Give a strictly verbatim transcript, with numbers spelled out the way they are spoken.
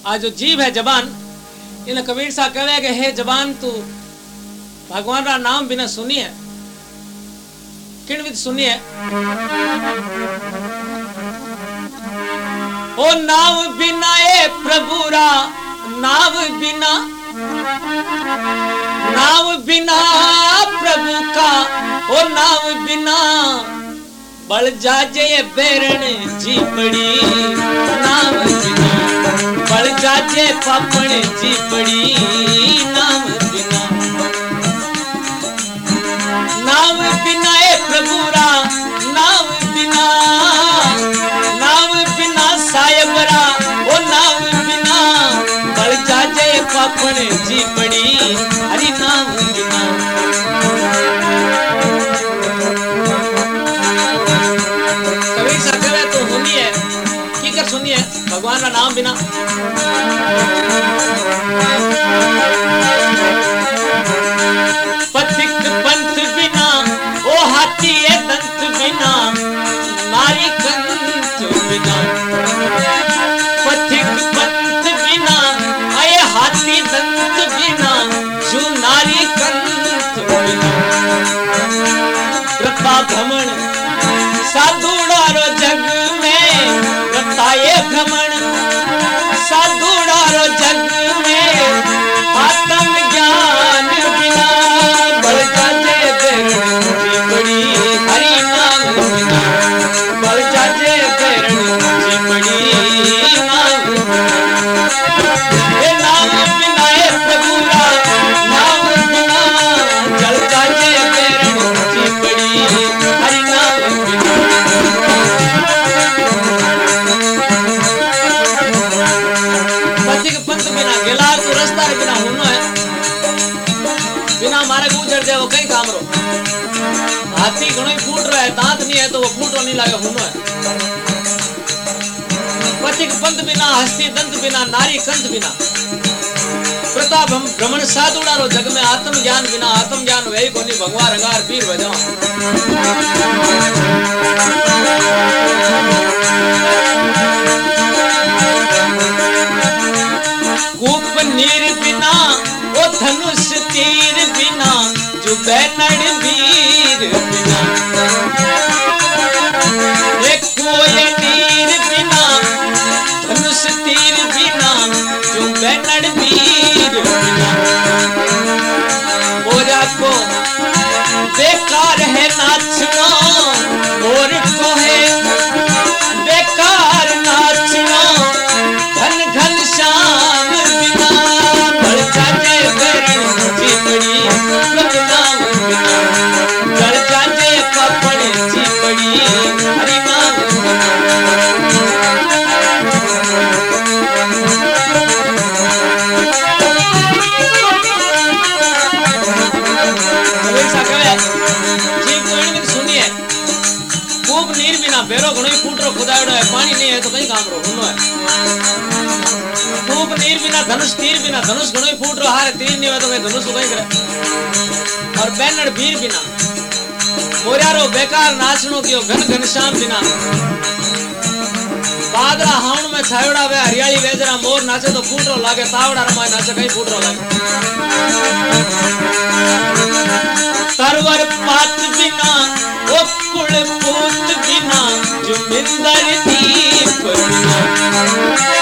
आज जो जीव है जबान, इन कबीर साहब कहे कि हे जबान तू भगवान का नाम बिना सुनी है, किन विच सुनी है? ओ नाम बिना ए प्रभु रा, नाम बिना, नाम बिना प्रभु का, ओ नाम बिना बल जाजे बैरण जी पड़ी, नाम बिना बल जाजे पापण जी पड़ी, नाम बिना, नाम बिना ए प्रभु रा, नाम बिना, नाम बिना साहेब रा, ओ नाम बिना बल जाजे पापण जी पड़ी, हरि नाम बिना। कबीर साहब कहे तो होनी है की कर सुनिए भगवान का नाम बिना। पथिक पंथ बिना, ओ हाथी ए दंत बिना, नारी कंठ बिना, पथिक पंथ बिना, आए हाथी दंत बिना, जो नारी कंठ बिना, कृपा भ्रमण साधुड़ारो जग में, रताए भ्रमण साधुड़ारो जग में, आत्म ज्ञान बिना बल जाजे बैरण जी पड़ी, हरि नाम बिना बल जाजे बैरण जी पड़ी, नाम बिना, नाम बिना ए प्रभु रा, नाम बिना जल जाजे बैरण जी पड़ी, हरि नाम बिना। पंथ बिना गिलास तो रास्ता बिना होनो है, बिना मारे गुजर जाए वो कहीं काम रो, हाथी घणो ही फूट रहा है, दांत नहीं है तो वो फूटो नहीं लागे होनो है। पथिक पंथ बिना, हस्ती दंत बिना, नारी कंठ बिना, प्रताप हम भ्रमण साधुड़ारो जग में, आत्म ज्ञान बिना, आत्म ज्ञान वही कोनी भगवान रंगार पीर बजाओ। कूप नीर बिना, ओ धनुष तीर बिना, जो बैनड़ वीर बिना, एक कोय नीर बिना, धनुष तीर बिना, जो बैनड़ वीर बिना, और को बेकार है नाचना, और को है बेकार नाचना, घन घन श्याम बिना बल जाजे बैरण जी पड़ी, प्रभु नाम बिना बल जाजे पापण जी पड़ी, हरि नाम नीर बिना बेरो घणो ही फूट रो खुदाड़ो है, पानी नहीं है तो कहीं काम रो होनो है। कूप नीर बिना, धनुष तीर बिना, धनुष घणो ही फूट रो, हारे तीर नहीं है तो कहीं धनुष कहीं करे। और बैनड़ वीर बिना, मोरियारो बेकार नाचनो कियो, घन घन श्याम बिना, बादरा हाउन में छायोड़ा वे हरियाली वेजरा, मोर नाचे तो फूट रो लागे, तावड़ा रमाए नाचे कहीं फूट रो लागे। तरवर पात बिना, ओ कुल पूत बिना, जो मिंदर दीप बिना,